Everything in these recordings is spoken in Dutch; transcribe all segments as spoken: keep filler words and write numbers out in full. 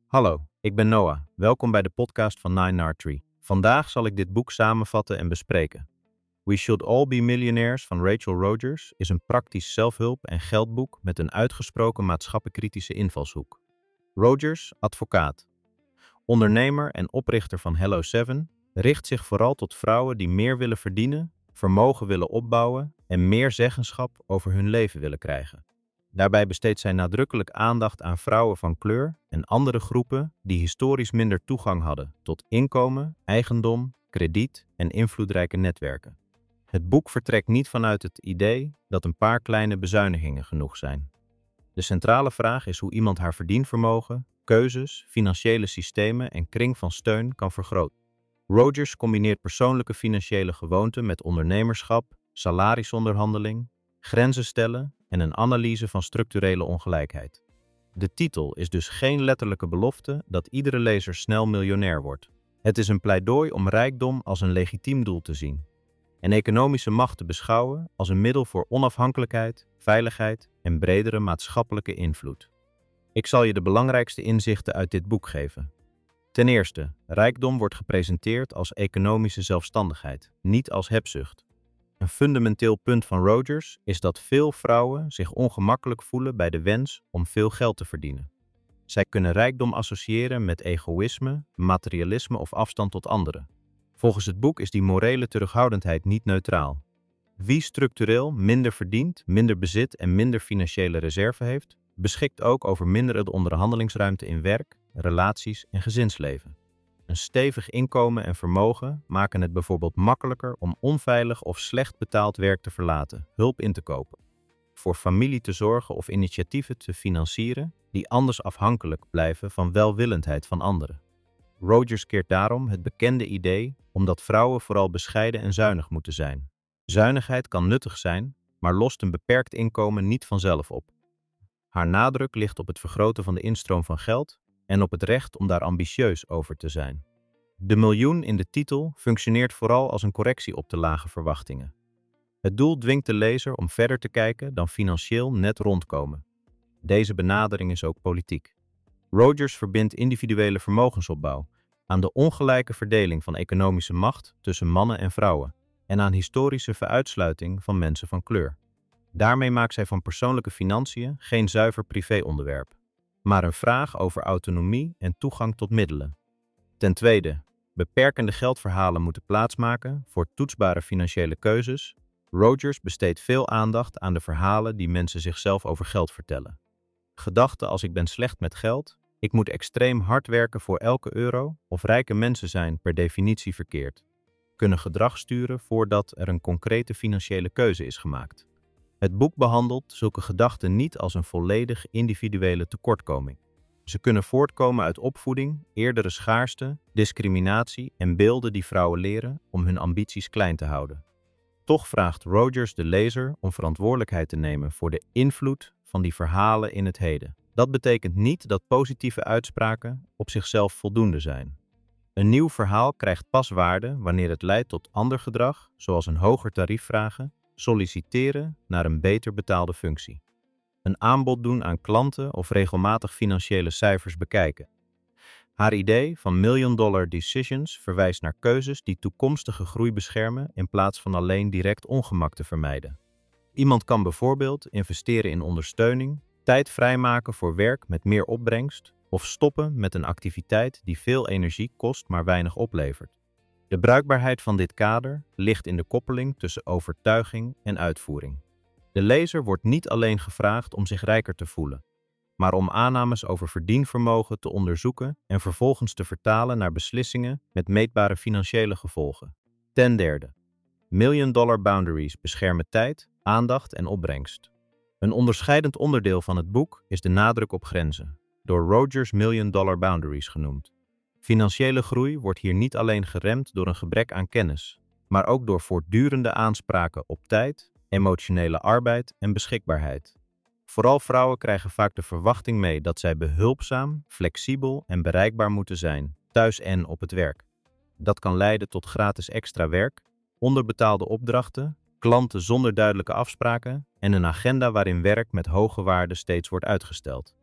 Hallo, ik ben Noah. Welkom bij de podcast van Nine Nard Tree. Vandaag zal ik dit boek samenvatten en bespreken. We Should All Be Millionaires van Rachel Rogers is een praktisch zelfhulp- en geldboek met een uitgesproken maatschappelijk-kritische invalshoek. Rogers, advocaat, ondernemer en oprichter van Hello Seven, richt zich vooral tot vrouwen die meer willen verdienen, vermogen willen opbouwen en meer zeggenschap over hun leven willen krijgen. Daarbij besteedt zij nadrukkelijk aandacht aan vrouwen van kleur en andere groepen die historisch minder toegang hadden tot inkomen, eigendom, krediet en invloedrijke netwerken. Het boek vertrekt niet vanuit het idee dat een paar kleine bezuinigingen genoeg zijn. De centrale vraag is hoe iemand haar verdienvermogen, keuzes, financiële systemen en kring van steun kan vergroten. Rogers combineert persoonlijke financiële gewoonten met ondernemerschap, salarisonderhandeling, grenzen stellen en een analyse van structurele ongelijkheid. De titel is dus geen letterlijke belofte dat iedere lezer snel miljonair wordt. Het is een pleidooi om rijkdom als een legitiem doel te zien en economische macht te beschouwen als een middel voor onafhankelijkheid, veiligheid en bredere maatschappelijke invloed. Ik zal je de belangrijkste inzichten uit dit boek geven. Ten eerste, rijkdom wordt gepresenteerd als economische zelfstandigheid, niet als hebzucht. Een fundamenteel punt van Rogers is dat veel vrouwen zich ongemakkelijk voelen bij de wens om veel geld te verdienen. Zij kunnen rijkdom associëren met egoïsme, materialisme of afstand tot anderen. Volgens het boek is die morele terughoudendheid niet neutraal. Wie structureel minder verdient, minder bezit en minder financiële reserve heeft, beschikt ook over minder onderhandelingsruimte in werk, relaties en gezinsleven. Een stevig inkomen en vermogen maken het bijvoorbeeld makkelijker om onveilig of slecht betaald werk te verlaten, hulp in te kopen, voor familie te zorgen of initiatieven te financieren die anders afhankelijk blijven van welwillendheid van anderen. Rogers keert daarom het bekende idee omdat vrouwen vooral bescheiden en zuinig moeten zijn. Zuinigheid kan nuttig zijn, maar lost een beperkt inkomen niet vanzelf op. Haar nadruk ligt op het vergroten van de instroom van geld en op het recht om daar ambitieus over te zijn. De miljoen in de titel functioneert vooral als een correctie op de lage verwachtingen. Het doel dwingt de lezer om verder te kijken dan financieel net rondkomen. Deze benadering is ook politiek. Rogers verbindt individuele vermogensopbouw aan de ongelijke verdeling van economische macht tussen mannen en vrouwen en aan historische veruitsluiting van mensen van kleur. Daarmee maakt zij van persoonlijke financiën geen zuiver privéonderwerp, maar een vraag over autonomie en toegang tot middelen. Ten tweede, beperkende geldverhalen moeten plaatsmaken voor toetsbare financiële keuzes. Rogers besteedt veel aandacht aan de verhalen die mensen zichzelf over geld vertellen. Gedachten als ik ben slecht met geld, ik moet extreem hard werken voor elke euro of rijke mensen zijn per definitie verkeerd, kunnen gedrag sturen voordat er een concrete financiële keuze is gemaakt. Het boek behandelt zulke gedachten niet als een volledig individuele tekortkoming. Ze kunnen voortkomen uit opvoeding, eerdere schaarste, discriminatie en beelden die vrouwen leren om hun ambities klein te houden. Toch vraagt Rogers de lezer om verantwoordelijkheid te nemen voor de invloed van die verhalen in het heden. Dat betekent niet dat positieve uitspraken op zichzelf voldoende zijn. Een nieuw verhaal krijgt pas waarde wanneer het leidt tot ander gedrag, zoals een hoger tarief vragen, solliciteren naar een beter betaalde functie, een aanbod doen aan klanten of regelmatig financiële cijfers bekijken. Haar idee van million dollar decisions verwijst naar keuzes die toekomstige groei beschermen in plaats van alleen direct ongemak te vermijden. Iemand kan bijvoorbeeld investeren in ondersteuning, tijd vrijmaken voor werk met meer opbrengst of stoppen met een activiteit die veel energie kost maar weinig oplevert. De bruikbaarheid van dit kader ligt in de koppeling tussen overtuiging en uitvoering. De lezer wordt niet alleen gevraagd om zich rijker te voelen, maar om aannames over verdienvermogen te onderzoeken en vervolgens te vertalen naar beslissingen met meetbare financiële gevolgen. Ten derde, million dollar boundaries beschermen tijd, aandacht en opbrengst. Een onderscheidend onderdeel van het boek is de nadruk op grenzen, door Rogers million dollar boundaries genoemd. Financiële groei wordt hier niet alleen geremd door een gebrek aan kennis, maar ook door voortdurende aanspraken op tijd, emotionele arbeid en beschikbaarheid. Vooral vrouwen krijgen vaak de verwachting mee dat zij behulpzaam, flexibel en bereikbaar moeten zijn, thuis en op het werk. Dat kan leiden tot gratis extra werk, onderbetaalde opdrachten, klanten zonder duidelijke afspraken en een agenda waarin werk met hoge waarden steeds wordt uitgesteld.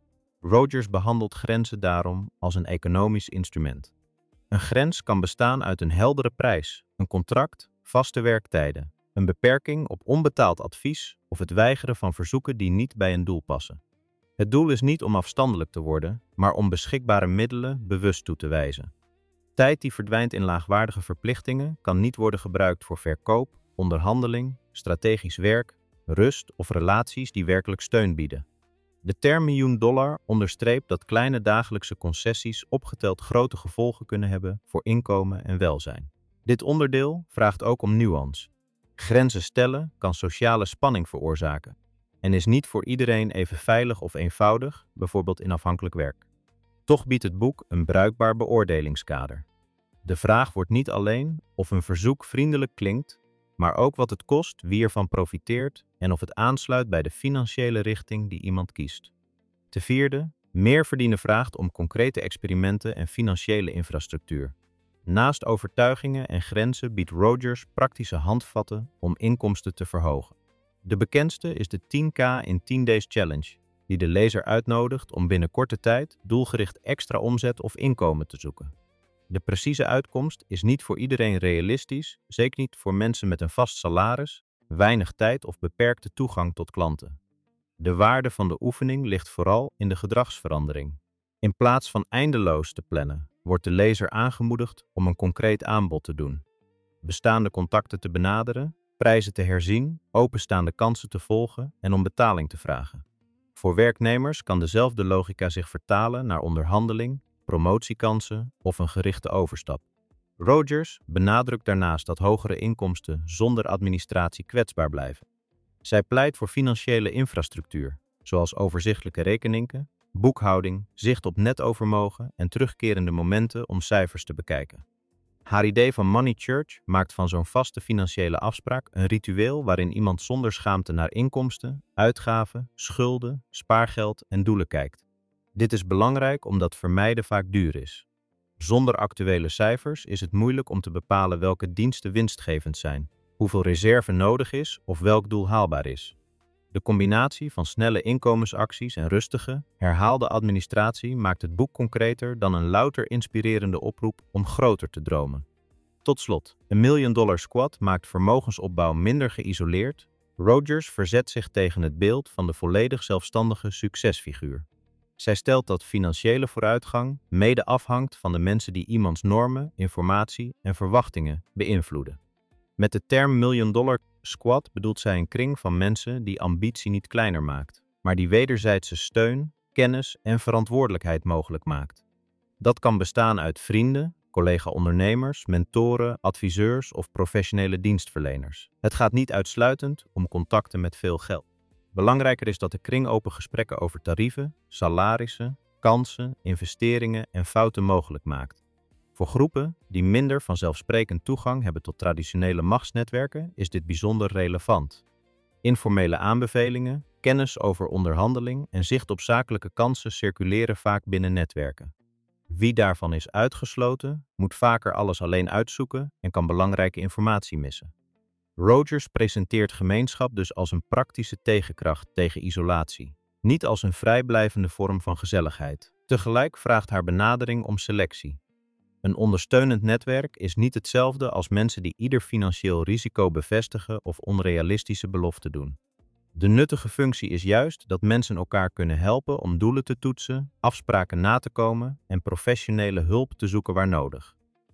Rogers behandelt grenzen daarom als een economisch instrument. Een grens kan bestaan uit een heldere prijs, een contract, vaste werktijden, een beperking op onbetaald advies of het weigeren van verzoeken die niet bij een doel passen. Het doel is niet om afstandelijk te worden, maar om beschikbare middelen bewust toe te wijzen. Tijd die verdwijnt in laagwaardige verplichtingen kan niet worden gebruikt voor verkoop, onderhandeling, strategisch werk, rust of relaties die werkelijk steun bieden. De term miljoen dollar onderstreept dat kleine dagelijkse concessies opgeteld grote gevolgen kunnen hebben voor inkomen en welzijn. Dit onderdeel vraagt ook om nuance. Grenzen stellen kan sociale spanning veroorzaken en is niet voor iedereen even veilig of eenvoudig, bijvoorbeeld in afhankelijk werk. Toch biedt het boek een bruikbaar beoordelingskader. De vraag wordt niet alleen of een verzoek vriendelijk klinkt, maar ook wat het kost, wie ervan profiteert en of het aansluit bij de financiële richting die iemand kiest. Ten vierde, meer verdienen vraagt om concrete experimenten en financiële infrastructuur. Naast overtuigingen en grenzen biedt Rogers praktische handvatten om inkomsten te verhogen. De bekendste is de tien K in tien Days Challenge, die de lezer uitnodigt om binnen korte tijd doelgericht extra omzet of inkomen te zoeken. De precieze uitkomst is niet voor iedereen realistisch, zeker niet voor mensen met een vast salaris, weinig tijd of beperkte toegang tot klanten. De waarde van de oefening ligt vooral in de gedragsverandering. In plaats van eindeloos te plannen, wordt de lezer aangemoedigd om een concreet aanbod te doen. Bestaande contacten te benaderen, prijzen te herzien, openstaande kansen te volgen en om betaling te vragen. Voor werknemers kan dezelfde logica zich vertalen naar onderhandeling, promotiekansen of een gerichte overstap. Rogers benadrukt daarnaast dat hogere inkomsten zonder administratie kwetsbaar blijven. Zij pleit voor financiële infrastructuur, zoals overzichtelijke rekeningen, boekhouding, zicht op netovermogen en terugkerende momenten om cijfers te bekijken. Haar idee van Money Church maakt van zo'n vaste financiële afspraak een ritueel waarin iemand zonder schaamte naar inkomsten, uitgaven, schulden, spaargeld en doelen kijkt. Dit is belangrijk omdat vermijden vaak duur is. Zonder actuele cijfers is het moeilijk om te bepalen welke diensten winstgevend zijn, hoeveel reserve nodig is of welk doel haalbaar is. De combinatie van snelle inkomensacties en rustige, herhaalde administratie maakt het boek concreter dan een louter inspirerende oproep om groter te dromen. Tot slot, een Million Dollar Squad maakt vermogensopbouw minder geïsoleerd. Rogers verzet zich tegen het beeld van de volledig zelfstandige succesfiguur. Zij stelt dat financiële vooruitgang mede afhangt van de mensen die iemands normen, informatie en verwachtingen beïnvloeden. Met de term Million Dollar Squad bedoelt zij een kring van mensen die ambitie niet kleiner maakt, maar die wederzijdse steun, kennis en verantwoordelijkheid mogelijk maakt. Dat kan bestaan uit vrienden, collega-ondernemers, mentoren, adviseurs of professionele dienstverleners. Het gaat niet uitsluitend om contacten met veel geld. Belangrijker is dat de kring open gesprekken over tarieven, salarissen, kansen, investeringen en fouten mogelijk maakt. Voor groepen die minder vanzelfsprekend toegang hebben tot traditionele machtsnetwerken is dit bijzonder relevant. Informele aanbevelingen, kennis over onderhandeling en zicht op zakelijke kansen circuleren vaak binnen netwerken. Wie daarvan is uitgesloten, moet vaker alles alleen uitzoeken en kan belangrijke informatie missen. Rogers presenteert gemeenschap dus als een praktische tegenkracht tegen isolatie, niet als een vrijblijvende vorm van gezelligheid. Tegelijk vraagt haar benadering om selectie. Een ondersteunend netwerk is niet hetzelfde als mensen die ieder financieel risico bevestigen of onrealistische beloften doen. De nuttige functie is juist dat mensen elkaar kunnen helpen om doelen te toetsen, afspraken na te komen en professionele hulp te zoeken waar nodig.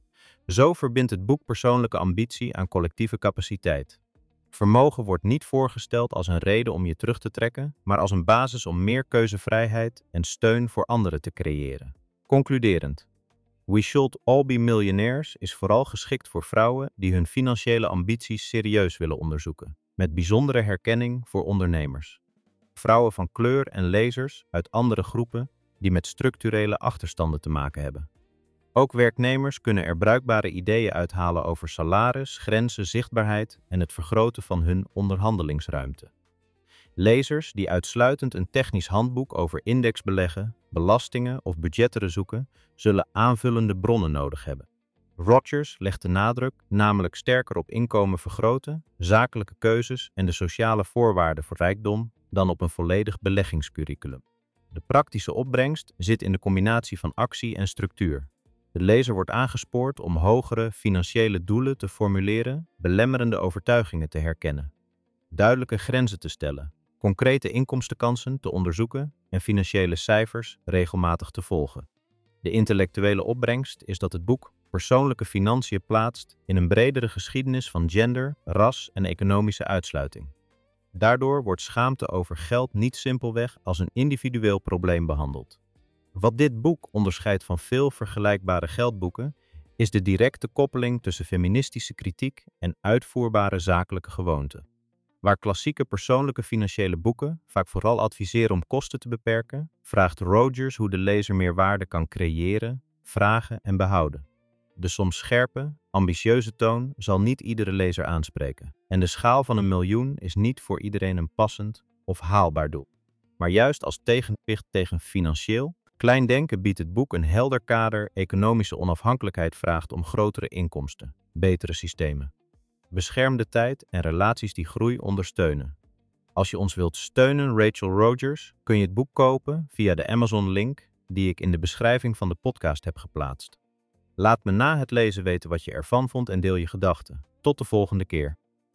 Zo verbindt het boek persoonlijke ambitie aan collectieve capaciteit. Vermogen wordt niet voorgesteld als een reden om je terug te trekken, maar als een basis om meer keuzevrijheid en steun voor anderen te creëren. Concluderend. We Should All Be Millionaires is vooral geschikt voor vrouwen die hun financiële ambities serieus willen onderzoeken, met bijzondere herkenning voor ondernemers. Vrouwen van kleur en lezers uit andere groepen die met structurele achterstanden te maken hebben. Ook werknemers kunnen er bruikbare ideeën uithalen over salaris, grenzen, zichtbaarheid en het vergroten van hun onderhandelingsruimte. Lezers die uitsluitend een technisch handboek over indexbeleggen, belastingen of budgetten zoeken, zullen aanvullende bronnen nodig hebben. Rogers legt de nadruk namelijk sterker op inkomen vergroten, zakelijke keuzes en de sociale voorwaarden voor rijkdom dan op een volledig beleggingscurriculum. De praktische opbrengst zit in de combinatie van actie en structuur. De lezer wordt aangespoord om hogere financiële doelen te formuleren, belemmerende overtuigingen te herkennen, duidelijke grenzen te stellen, concrete inkomstenkansen te onderzoeken en financiële cijfers regelmatig te volgen. De intellectuele opbrengst is dat het boek persoonlijke financiën plaatst in een bredere geschiedenis van gender, ras en economische uitsluiting. Daardoor wordt schaamte over geld niet simpelweg als een individueel probleem behandeld. Wat dit boek onderscheidt van veel vergelijkbare geldboeken, is de directe koppeling tussen feministische kritiek en uitvoerbare zakelijke gewoonten. Waar klassieke persoonlijke financiële boeken vaak vooral adviseren om kosten te beperken, vraagt Rogers hoe de lezer meer waarde kan creëren, vragen en behouden. De soms scherpe, ambitieuze toon zal niet iedere lezer aanspreken. En de schaal van een miljoen is niet voor iedereen een passend of haalbaar doel. Maar juist als tegenwicht tegen financieel klein denken biedt het boek een helder kader. Economische onafhankelijkheid vraagt om grotere inkomsten, betere systemen, beschermde tijd en relaties die groei ondersteunen. Als je ons wilt steunen, Rachel Rogers, kun je het boek kopen via de Amazon-link die ik in de beschrijving van de podcast heb geplaatst. Laat me na het lezen weten wat je ervan vond en deel je gedachten. Tot de volgende keer.